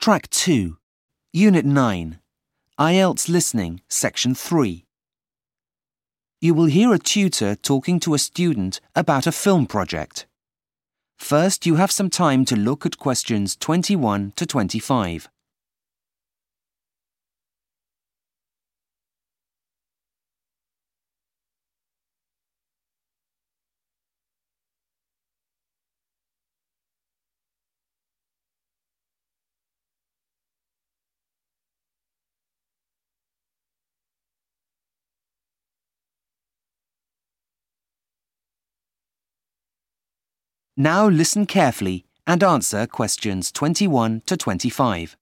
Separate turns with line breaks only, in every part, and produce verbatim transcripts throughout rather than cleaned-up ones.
Track two, Unit nine, I E L T S Listening, Section three. You will hear a tutor talking to a student about a film project. First, you have some time to look at questions twenty-one to twenty-five. Now listen carefully and answer questions twenty-one to twenty-five.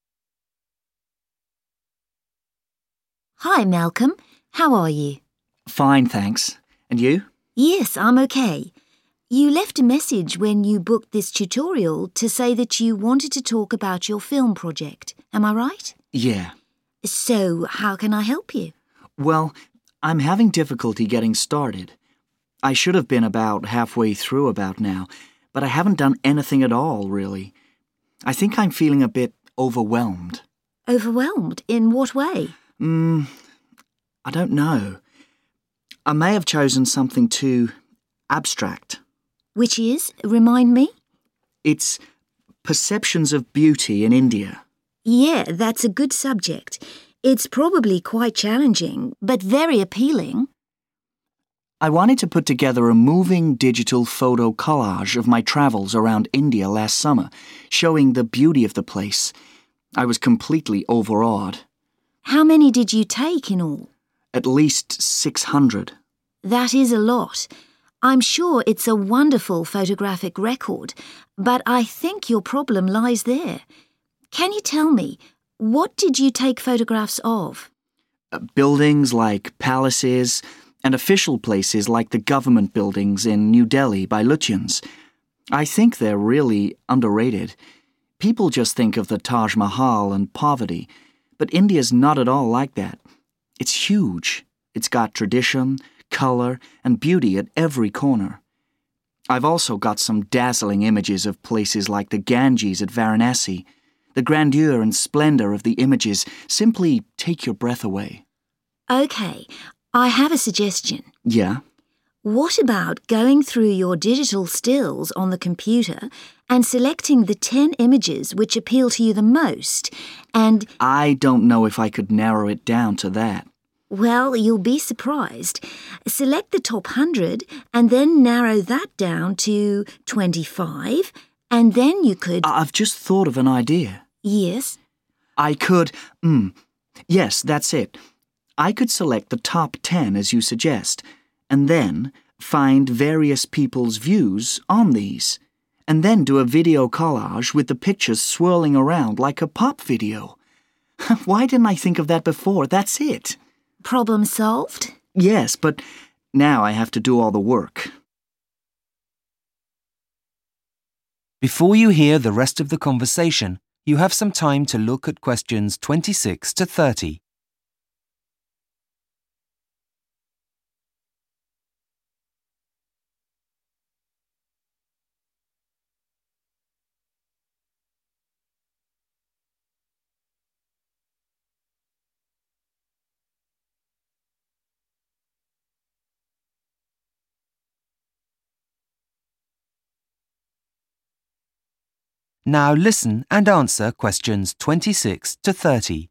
Hi, Malcolm. How are you?
Fine, thanks. And you?
Yes, I'm okay. You left a message when you booked this tutorial to say that you wanted to talk about your film project. Am I right?
Yeah.
So, how can I help you?
Well, I'm having difficulty getting started. I should have been about halfway through about now, but I haven't done anything at all, really. I think I'm feeling a bit overwhelmed.
Overwhelmed? In what way?
Hmm, I don't know. I may have chosen something too abstract.
Which is? Remind me?
It's perceptions of beauty in India.
Yeah, that's a good subject. It's probably quite challenging, but very appealing.
I wanted to put together a moving digital photo collage of my travels around India last summer, showing the beauty of the place. I was completely overawed.
How many did you take in all?
At least six hundred.
That is a lot. I'm sure it's a wonderful photographic record, but I think your problem lies there. Can you tell me, what did you take photographs of?
Uh, buildings like palaces, and official places like the government buildings in New Delhi by Lutyens. I think they're really underrated. People just think of the Taj Mahal and poverty, but India's not at all like that. It's huge. It's got tradition, color, and beauty at every corner. I've also got some dazzling images of places like the Ganges at Varanasi. The grandeur and splendor of the images simply take your breath away.
Okay, I have a suggestion.
Yeah?
What about going through your digital stills on the computer and selecting the ten images which appeal to you the most and...
I don't know if I could narrow it down to that.
Well, you'll be surprised. Select the top one hundred and then narrow that down to twenty-five, and then you could...
I've just thought of an idea.
Yes?
I could... Mm, yes, that's it. I could select the top ten as you suggest, and then find various people's views on these, and then do a video collage with the pictures swirling around like a pop video. Why didn't I think of that before? That's it.
Problem solved?
Yes, but now I have to do all the work.
Before you hear the rest of the conversation, you have some time to look at questions twenty-six to thirty. Now listen and answer questions twenty-six to thirty.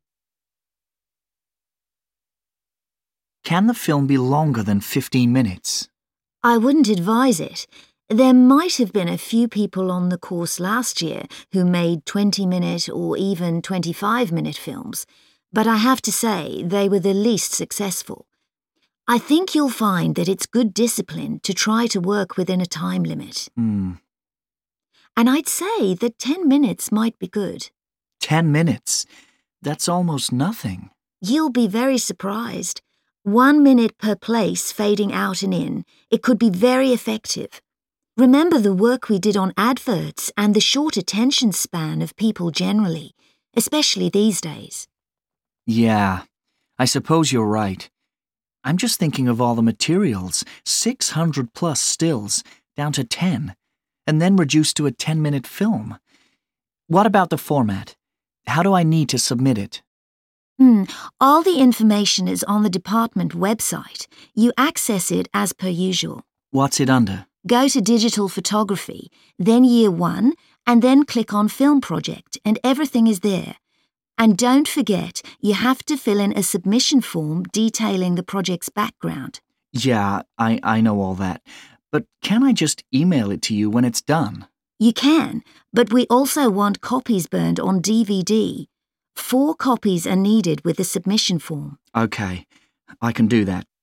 Can the film be longer than fifteen minutes?
I wouldn't advise it. There might have been a few people on the course last year who made twenty-minute or even twenty-five-minute films, but I have to say they were the least successful. I think you'll find that it's good discipline to try to work within a time limit.
Hmm.
And I'd say that ten minutes might be good.
Ten minutes? That's almost nothing.
You'll be very surprised. One minute per place fading out and in, it could be very effective. Remember the work we did on adverts and the short attention span of people generally, especially these days.
Yeah, I suppose you're right. I'm just thinking of all the materials, six hundred plus stills, down to ten. And then reduced to a ten-minute film. What about the format? How do I need to submit it?
Hmm. All the information is on the department website. You access it as per usual.
What's it under?
Go to digital photography, then year one, and then click on film project, and everything is there. And don't forget, you have to fill in a submission form detailing the project's background.
Yeah, I, I know all that. But can I just email it to you when it's done?
You can, but we also want copies burned on D V D. Four copies are needed with the submission form.
Okay, I can do that.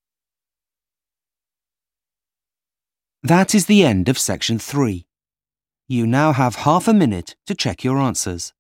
That is the end of section three. You now have half a minute to check your answers.